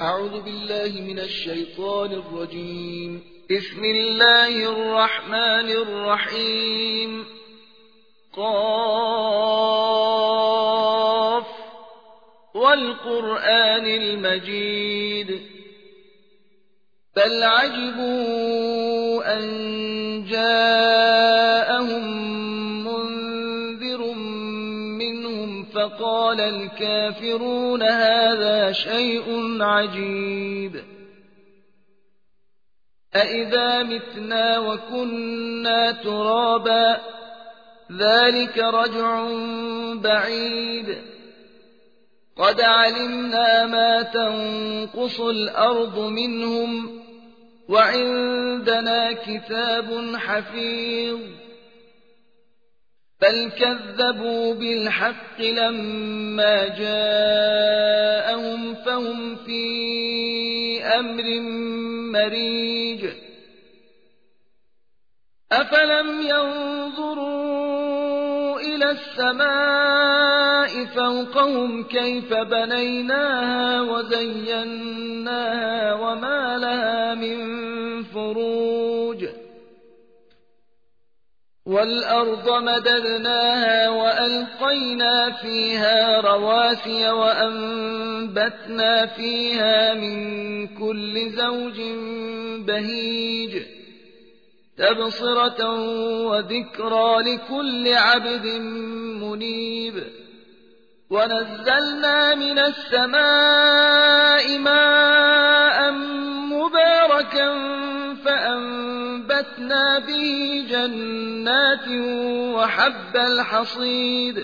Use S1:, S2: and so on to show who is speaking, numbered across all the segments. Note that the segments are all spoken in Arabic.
S1: أعوذ بالله من الشيطان الرجيم. بسم الله الرحمن الرحيم. قاف والقرآن المجيد. بل عجبوا أن جاءهم منذر منهم فقال الكافرون هذا شيء عجيب. أإذا متنا وكنا ترابا ذلك رجع بعيد. قد علمنا ما تنقص الأرض منهم وعندنا كتاب حفيظ. بل كذبوا بالحق لما جاءهم فهم في أمر مريج. أفلم ينظروا إلى السماء فوقهم كيف بنيناها وزيناها وما لها من فروج. والأرض مددناها وألقينا فيها رواسي وأنبتنا فيها من كل زوج بهيج. تبصرة وذكرى لكل عبد منيب. ونزلنا من السماء ماء مباركا فأنبتنا به جنات وحب الحصيد.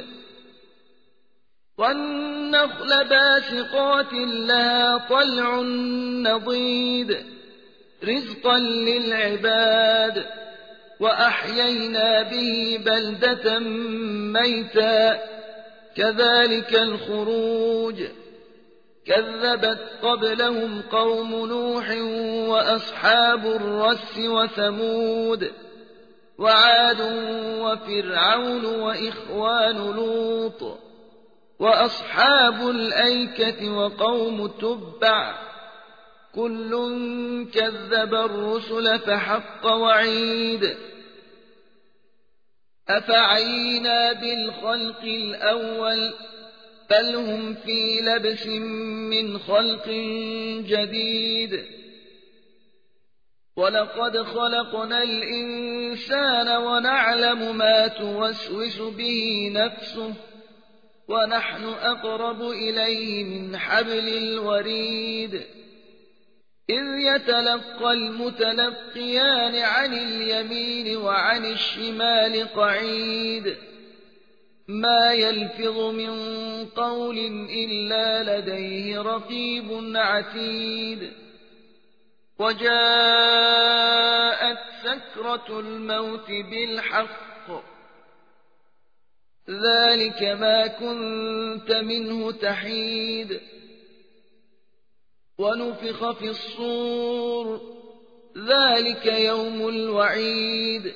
S1: والنخل باسقات لها طلع نضيد رزقا للعباد. وأحيينا به بلدة ميتا كذلك الخروج. كذبت قبلهم قوم نوح وأصحاب الرس وثمود وعاد وفرعون وإخوان لوط وأصحاب الأيكة وقوم تبع كل كذب الرسل فحق وعيد. أفعينا بالخلق الأول بل هم في لبس من خلق جديد. ولقد خلقنا الإنسان ونعلم ما توسوس به نفسه ونحن أقرب إليه من حبل الوريد. إذ يتلقى المتلقيان عن اليمين وعن الشمال قعيد. ما يلفظ من قول إلا لديه رقيب عتيد. وجاءت سكرة الموت بالحق ذلك ما كنت منه تحيد. ونفخ في الصور ذلك يوم الوعيد.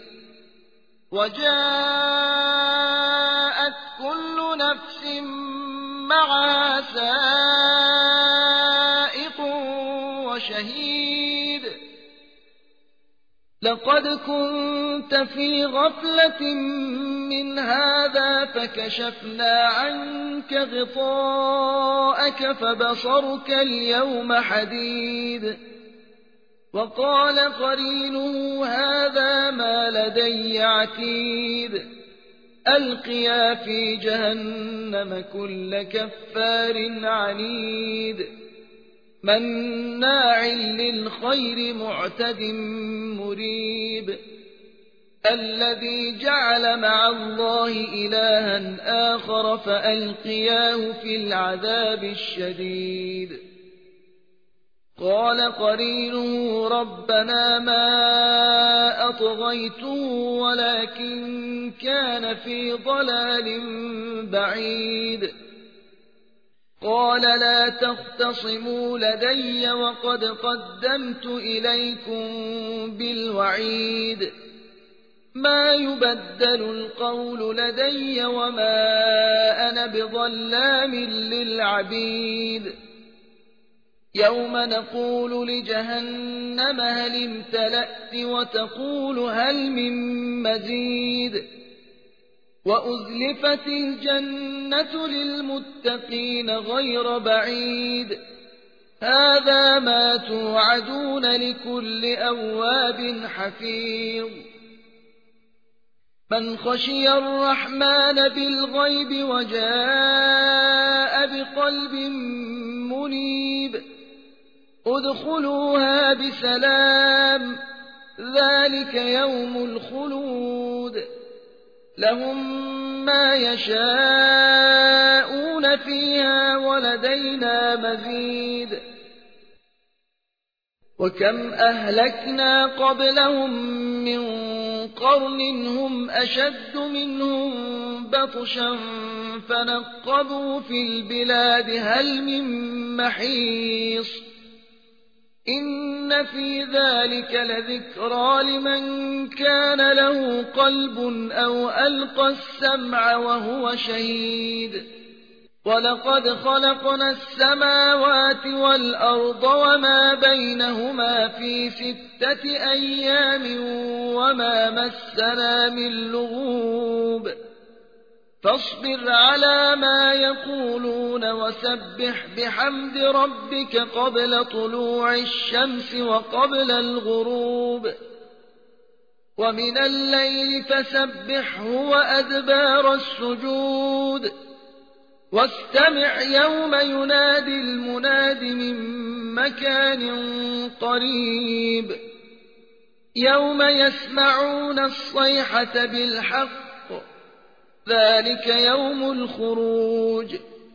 S1: وجاءت كل نفس معها سائق وشهيد. لقد كنت في غفلة من هذا فكشفنا عنك غطاءك فبصرك اليوم حديد. وقال قرينه هذا ما لدي عتيد. ألقيا في جهنم كل كفار عنيد. مناع للخير معتد مريب. الذي جعل مع الله إلها آخر فألقياه في العذاب الشديد. قال قرينه ربنا ما أطغيته ولكن كان في ضلال بعيد. قال لا تختصموا لدي وقد قدمت إليكم بالوعيد. ما يبدل القول لدي وما أنا بظلام للعبيد. يوم نقول لجهنم هل امتلأت وتقول هل من مزيد وأزلفت الجنة للمتقين غير بعيد هذا ما توعدون لكل أواب حفيظ من خشي الرحمن بالغيب وجاء بقلب منيب ادخلوها بسلام ذلك يوم الخلود لهم ما يشاءون فيها ولدينا مزيد وكم أهلكنا قبلهم من قرن هم أشد منهم بطشا فنقبوا في البلاد هل من محيص إن في ذلك لذكرى لمن كان له قلب أو ألقى السمع وهو شهيد ولقد خلقنا السماوات والأرض وما بينهما في 6 أيام وما مسنا من لغوب فاصبر على ما يقولون وسبح بحمد ربك قبل طلوع الشمس وقبل الغروب ومن الليل فسبحه وأدبار السجود واستمع يوم ينادي المناد من مكان قريب يوم يسمعون الصيحة بالحق ذلك يوم الخروج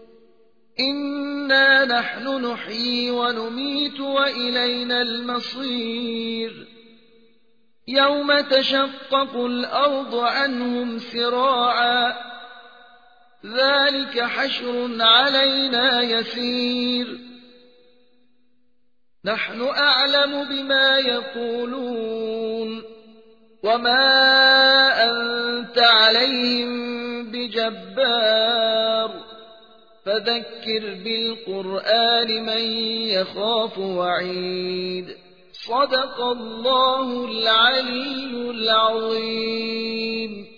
S1: إنا نحن نحيي ونميت وإلينا المصير يوم تشقق الأرض عنهم سراعا ذلك حشر علينا يسير نحن أعلم بما يقولون وما أنت عليهم بجبار فذكر بالقرآن من يخاف وعيد صدق الله العلي العظيم.